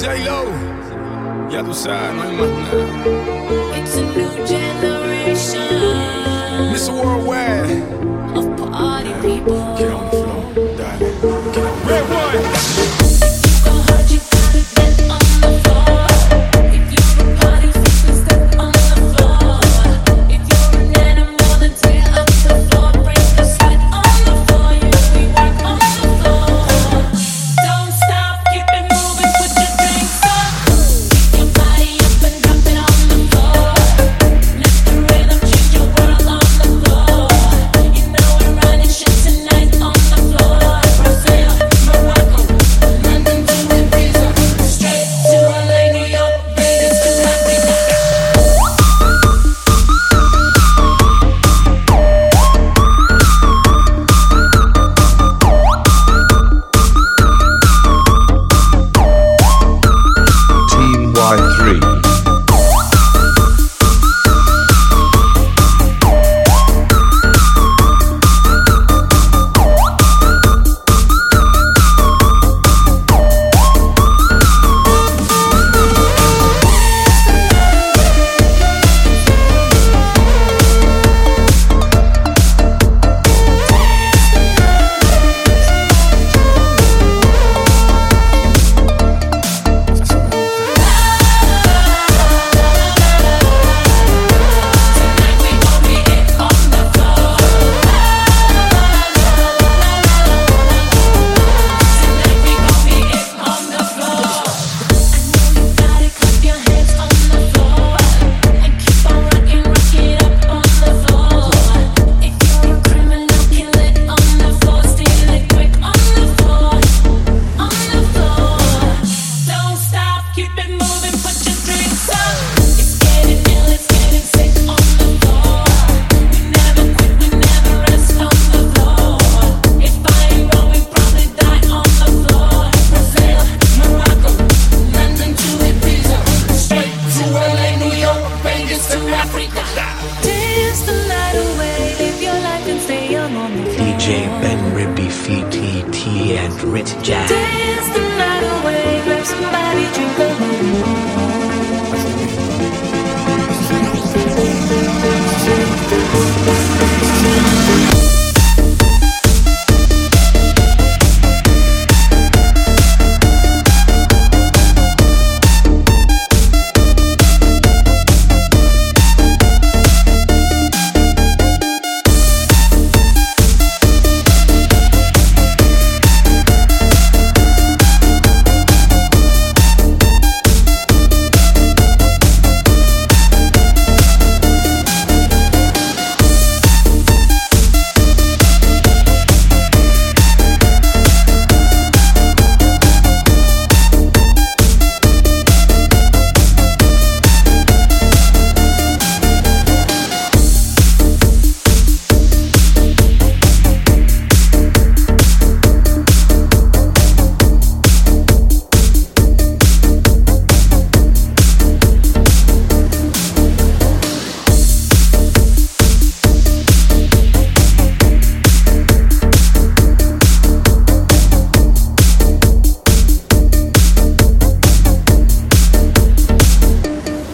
J-Lo, ya tú sabes, no hay más nada. It's a new generation. Mr. Worldwide. Of party people. Get on the floor, darling. Get on. Red one. DJ Ben Ribby, FTT and Rit Jazz. Dance the night away, grab somebody, drink a little more.